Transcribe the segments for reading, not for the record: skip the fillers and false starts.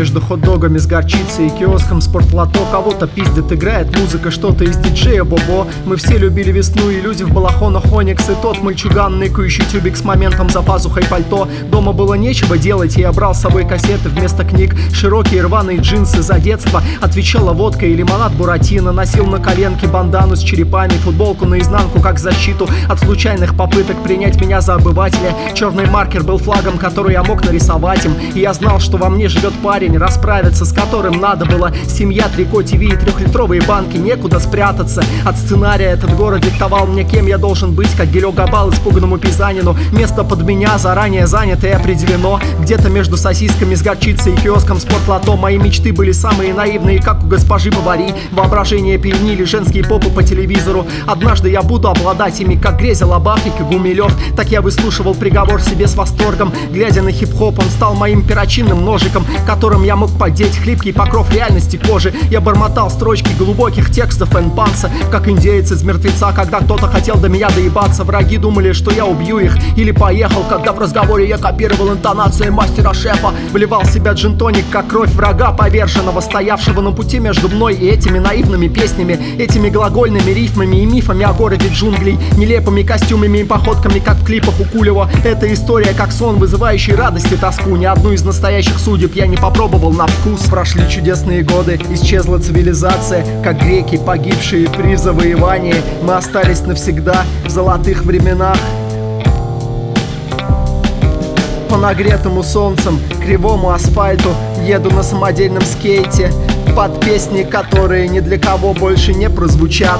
между хот-догами с горчицей и киоском спортлото. Кого-то пиздит, играет музыка, что-то из диджея Бобо. Мы все любили весну и люди в балахонах Оникс. И тот мальчуган, ныкающий тюбик с моментом за пазухой пальто. Дома было нечего делать, и я брал с собой кассеты вместо книг. Широкие рваные джинсы за детство. Отвечала водка и лимонад Буратино. Носил на коленке бандану с черепами, футболку наизнанку как защиту от случайных попыток принять меня за обывателя. Черный маркер был флагом, который я мог нарисовать им. И я знал, что во мне живет парень, расправиться с которым надо было. Семья, трико, ТВ и 3-литровые банки, некуда спрятаться от сценария. Этот город диктовал мне, кем я должен быть, как Гелё Габал испуганному пизанину. Место под меня заранее занято и определено. Где-то между сосисками с горчицей и киоском спортлото. Мои мечты были самые наивные, как у госпожи Бавари. Воображение пьянили женские попы по телевизору. Однажды я буду обладать ими, как грезил об Африке Гумилев. Так я выслушивал приговор себе с восторгом. Глядя на хип-хоп, он стал моим перочинным ножиком, которым я мог поддеть хлипкий покров реальности кожи. Я бормотал строчки глубоких текстов Энпанса, как индеец из мертвеца, когда кто-то хотел до меня доебаться. Враги думали, что я убью их или поехал, когда в разговоре я копировал интонации мастера-шефа. Вливал в себя джин-тоник, как кровь врага поверженного, стоявшего на пути между мной и этими наивными песнями, этими глагольными рифмами и мифами о городе джунглей, нелепыми костюмами и походками, как в клипах у Кулева. Эта история как сон, вызывающий радость и тоску. Ни одну из настоящих судеб я не попробовал на вкус. Прошли чудесные годы, исчезла цивилизация, как греки, погибшие при завоевании. Мы остались навсегда в золотых временах. По нагретому солнцем, кривому асфальту еду на самодельном скейте под песни, которые ни для кого больше не прозвучат.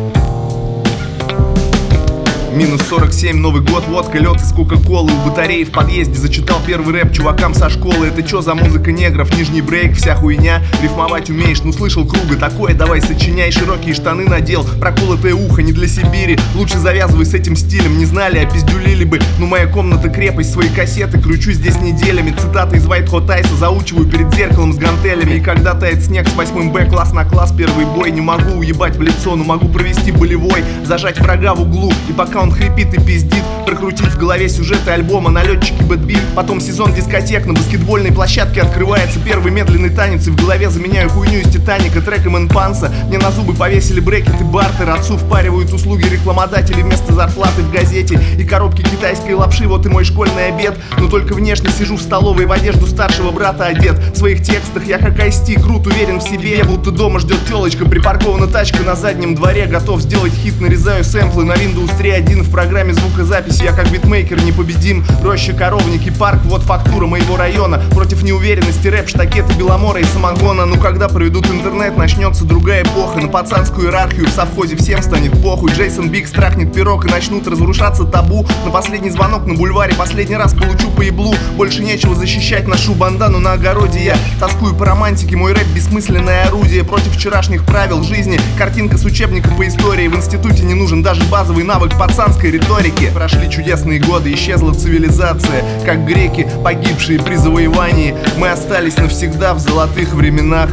Минус 47, Новый год, водка, лед из кока-колы. У батареи в подъезде зачитал первый рэп чувакам со школы. Это чё за музыка негров, нижний брейк, вся хуйня. Рифмовать умеешь, ну слышал круга такое, давай сочиняй. Широкие штаны надел, проколотое ухо, не для Сибири. Лучше завязывай с этим стилем, не знали, опиздюлили бы. Ну моя комната крепость, свои кассеты кручу здесь неделями. Цитаты из White Hot Ice заучиваю перед зеркалом с гантелями. И когда тает снег с 8 Б, класс на класс, первый бой. Не могу уебать в лицо, но могу провести болевой. Зажать врага в углу, и пока он хрипит и пиздит, прокрутить в голове сюжеты альбома «Налетчики Бэтби». Потом сезон дискотек, на баскетбольной площадке открывается первый медленный танец, и в голове заменяю хуйню из Титаника треком Энпанса. Мне на зубы повесили брекет и бартер, отцу впаривают услуги рекламодателей вместо зарплаты в газете и коробки китайской лапши. Вот и мой школьный обед, но только внешне сижу в столовой в одежду старшего брата одет. В своих текстах я как Ice-T, крут, уверен в себе, будто дома ждет телочка, припаркована тачка на заднем дворе, готов сделать хит, нарезаю сэмплы на Windows 3.1 в программе звукозаписи. Я как битмейкер непобедим. Роща, коровники, парк, вот фактура моего района. Против неуверенности рэп, штакеты, беломора и самогона. Ну когда проведут интернет, начнется другая эпоха. На пацанскую иерархию в совхозе всем станет похуй. Джейсон Биг страхнет пирог и начнут разрушаться табу. На последний звонок на бульваре, последний раз получу по еблу. Больше нечего защищать, ношу бандану на огороде. Я тоскую по романтике, мой рэп бессмысленное орудие против вчерашних правил жизни. Картинка с учебника по истории. В институте не нужен даже базовый навык пацанской риторики. Прошли чудесные годы, исчезла цивилизация, как греки, погибшие при завоевании. Мы остались навсегда в золотых временах.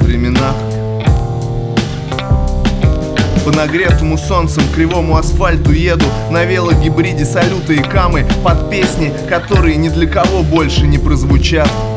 По нагретому солнцем кривому асфальту еду на велогибриде салюта и камы под песни, которые ни для кого больше не прозвучат.